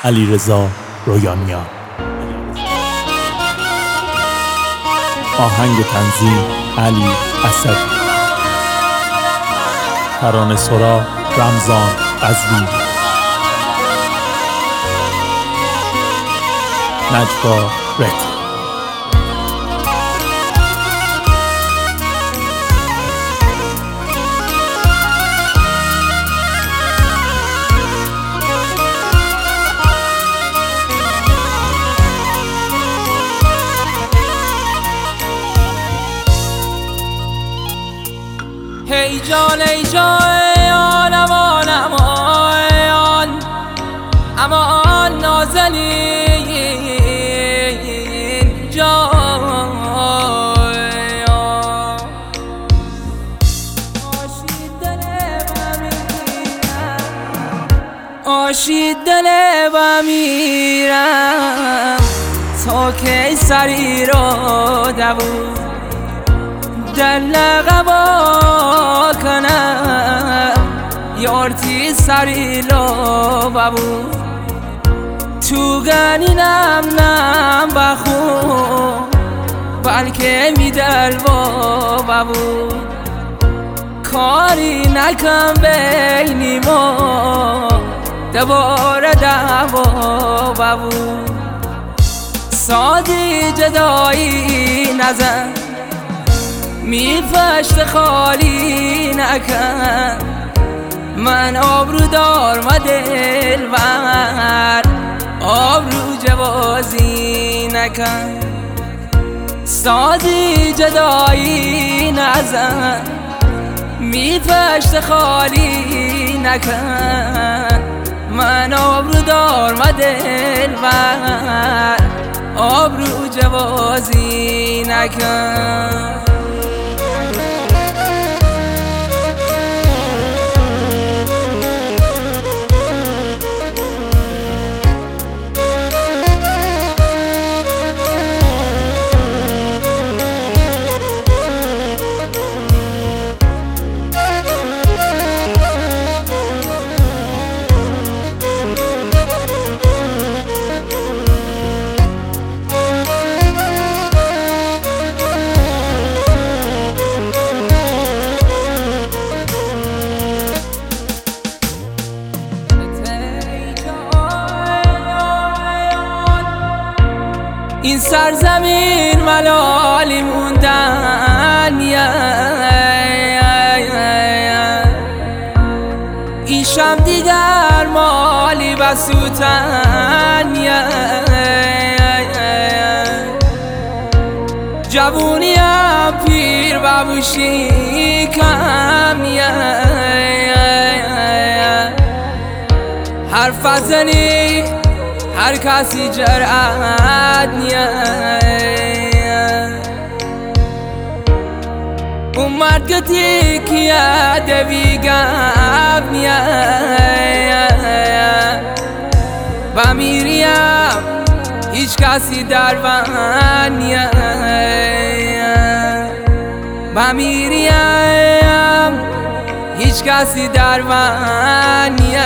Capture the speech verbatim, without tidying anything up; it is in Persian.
علیرضا رویانیان. آهنگ و تنظیم علی اسدی. ترانه سرا رمضان قزوین. نجوا رت. ای جان ای جان امان امان امان نازنین جان آشید دل و میرم تا که سری رو دوون در لغبا کنم یارتی سری لو بابو تو گنینم نم بخو بلکه میدل با بابو کاری نکن بینی ما دوباره دعوا بابو سادی جدایی نزن می فشت خالی نکن من آبرو دار ما دلبر آبرو جوازی نکن سادی جدایی نزن می فشت خالی نکن من آبرو دار ما دلبر آبرو جوازی نکن این سرزمین ملالی موندن این شم دیگر مالی بسوتن جوونیم پیر ببوشی کم حرف زنی هر کسی جرأت نیه اون مرد که تیکیه دویگم نیه و میریم هیچ کسی در من نیه و میریم هیچ کسی در من نیه